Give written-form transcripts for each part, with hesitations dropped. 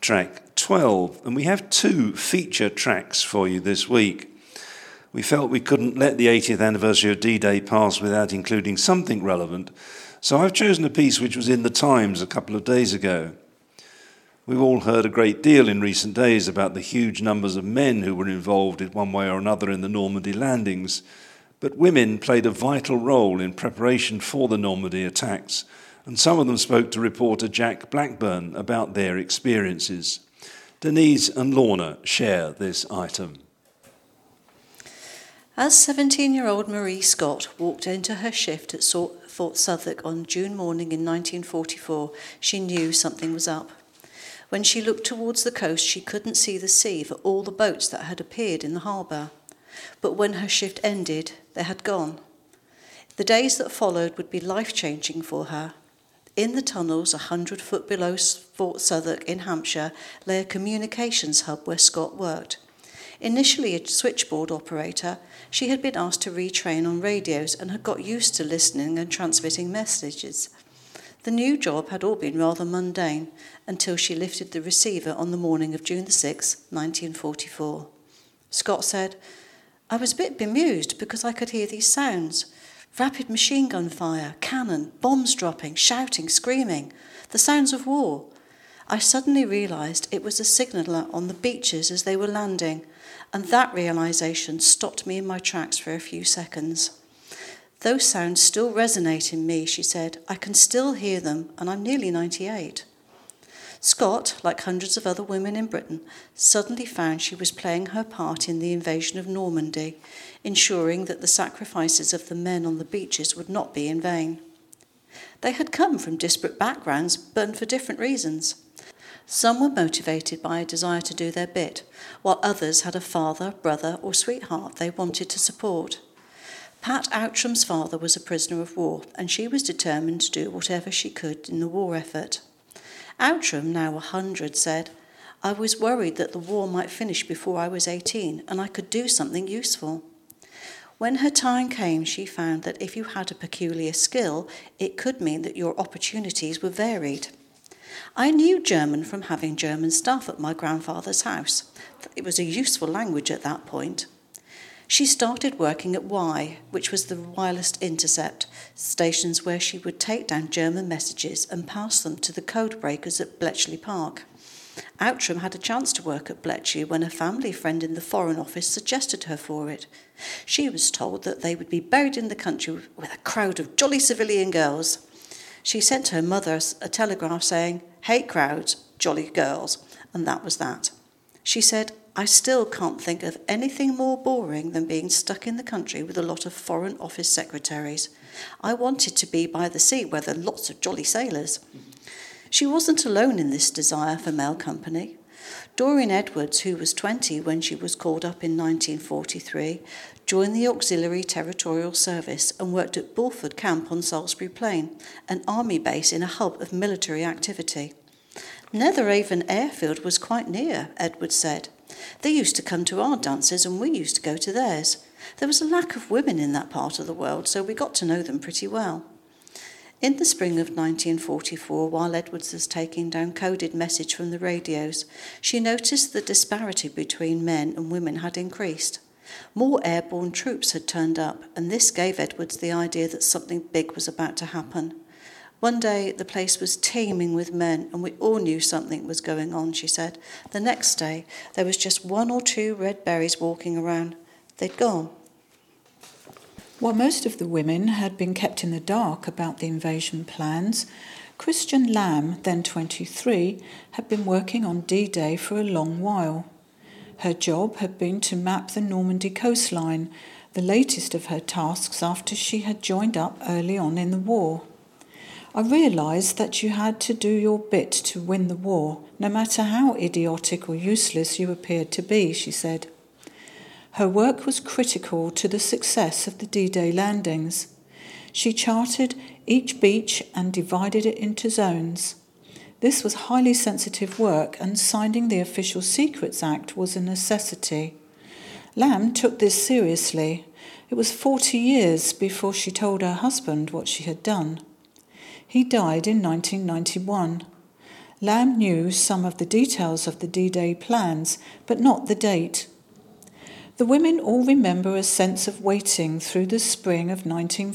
track 12, and we have 2 feature tracks for you this week. We felt we couldn't let the 80th anniversary of D-Day pass without including something relevant, so I've chosen a piece which was in the Times a couple of days ago. We've all heard a great deal in recent days about the huge numbers of men who were involved in one way or another in the Normandy landings, but women played a vital role in preparation for the Normandy attacks, and some of them spoke to reporter Jack Blackburn about their experiences. Denise and Lorna share this item. As 17-year-old Marie Scott walked into her shift at Fort Southwark on June morning in 1944, she knew something was up. When she looked towards the coast, she couldn't see the sea for all the boats that had appeared in the harbour. But when her shift ended, they had gone. The days that followed would be life-changing for her. In the tunnels, 100 foot below Fort Southwark in Hampshire, lay a communications hub where Scott worked. Initially a switchboard operator, she had been asked to retrain on radios and had got used to listening and transmitting messages. The new job had all been rather mundane until she lifted the receiver on the morning of June 6, 1944. Scott said, "I was a bit bemused because I could hear these sounds. Rapid machine gun fire, cannon, bombs dropping, shouting, screaming, the sounds of war. I suddenly realised it was a signaller on the beaches as they were landing, and that realisation stopped me in my tracks for a few seconds. Those sounds still resonate in me," she said. "I can still hear them, and I'm nearly 98. Scott, like hundreds of other women in Britain, suddenly found she was playing her part in the invasion of Normandy, ensuring that the sacrifices of the men on the beaches would not be in vain. They had come from disparate backgrounds, but for different reasons. Some were motivated by a desire to do their bit, while others had a father, brother, or sweetheart they wanted to support. Pat Outram's father was a prisoner of war, and she was determined to do whatever she could in the war effort. Outram, now 100, said, "I was worried that the war might finish before I was 18, and I could do something useful." When her time came, she found that if you had a peculiar skill, it could mean that your opportunities were varied. "I knew German from having German staff at my grandfather's house. It was a useful language at that point." She started working at Y, which was the wireless intercept, stations where she would take down German messages and pass them to the code breakers at Bletchley Park. Outram had a chance to work at Bletchley when a family friend in the Foreign Office suggested her for it. She was told that they would be buried in the country with a crowd of jolly civilian girls. She sent her mother a telegraph saying, "Hate crowds, jolly girls," and that was that. She said, "I still can't think of anything more boring than being stuck in the country with a lot of Foreign Office secretaries. I wanted to be by the sea where there are lots of jolly sailors." She wasn't alone in this desire for male company. Doreen Edwards, who was 20 when she was called up in 1943, joined the Auxiliary Territorial Service and worked at Bulford Camp on Salisbury Plain, an army base in a hub of military activity. "Netheravon Airfield was quite near," Edwards said. "They used to come to our dances and we used to go to theirs. There was a lack of women in that part of the world, so we got to know them pretty well." In the spring of 1944, while Edwards was taking down coded message from the radios, she noticed the disparity between men and women had increased. More airborne troops had turned up, and this gave Edwards the idea that something big was about to happen. "One day the place was teeming with men, and we all knew something was going on," she said. "The next day there was just 1 or 2 red berries walking around. They'd gone." While most of the women had been kept in the dark about the invasion plans, Christian Lamb, then 23, had been working on D-Day for a long while. Her job had been to map the Normandy coastline, the latest of her tasks after she had joined up early on in the war. "I realised that you had to do your bit to win the war, no matter how idiotic or useless you appeared to be," she said. Her work was critical to the success of the D-Day landings. She charted each beach and divided it into zones. This was highly sensitive work, and signing the Official Secrets Act was a necessity. Lamb took this seriously. It was 40 years before she told her husband what she had done. He died in 1991. Lamb knew some of the details of the D-Day plans, but not the date. The women all remember a sense of waiting through the spring of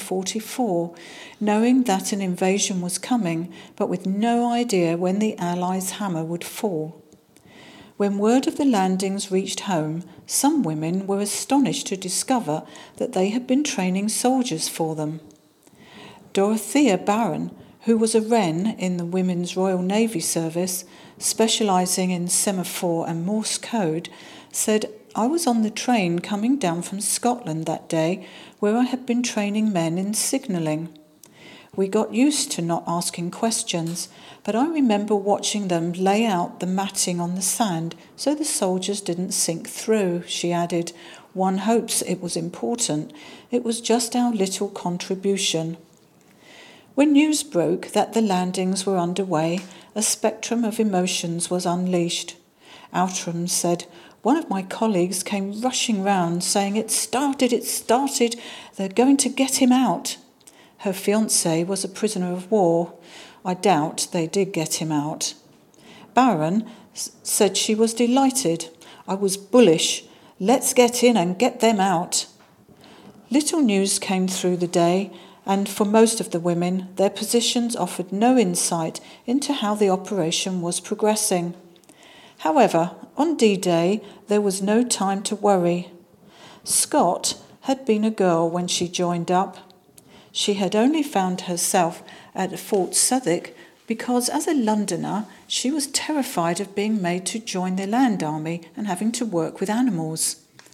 1944, knowing that an invasion was coming, but with no idea when the Allies' hammer would fall. When word of the landings reached home, some women were astonished to discover that they had been training soldiers for them. Dorothea Barron, who was a Wren in the Women's Royal Navy Service, specialising in semaphore and Morse code, said, "I was on the train coming down from Scotland that day where I had been training men in signalling. We got used to not asking questions, but I remember watching them lay out the matting on the sand so the soldiers didn't sink through," she added. "One hopes it was important. It was just our little contribution." When news broke that the landings were underway, a spectrum of emotions was unleashed. Outram said, "One of my colleagues came rushing round saying, 'It started, they're going to get him out.' Her fiancé was a prisoner of war. I doubt they did get him out." Barron said she was delighted. "I was bullish. Let's get in and get them out." Little news came through the day, and for most of the women, their positions offered no insight into how the operation was progressing. However, on D-Day, there was no time to worry. Scott had been a girl when she joined up. She had only found herself at Fort Southwark because, as a Londoner, she was terrified of being made to join the land army and having to work with animals.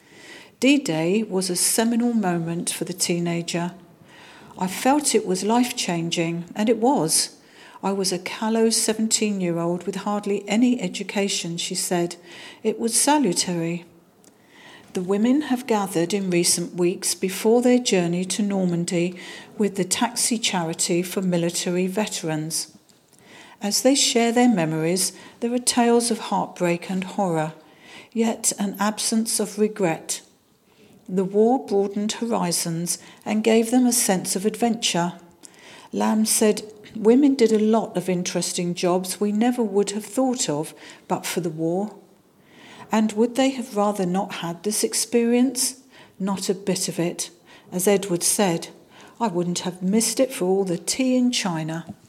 D-Day was a seminal moment for the teenager. "I felt it was life-changing, and it was. I was a callow 17-year-old with hardly any education," she said. "It was salutary." The women have gathered in recent weeks before their journey to Normandy with the Taxi Charity for Military Veterans. As they share their memories, there are tales of heartbreak and horror, yet an absence of regret. The war broadened horizons and gave them a sense of adventure. Lamb said, "Women did a lot of interesting jobs we never would have thought of but for the war." And would they have rather not had this experience? Not a bit of it. As Edward said, "I wouldn't have missed it for all the tea in China."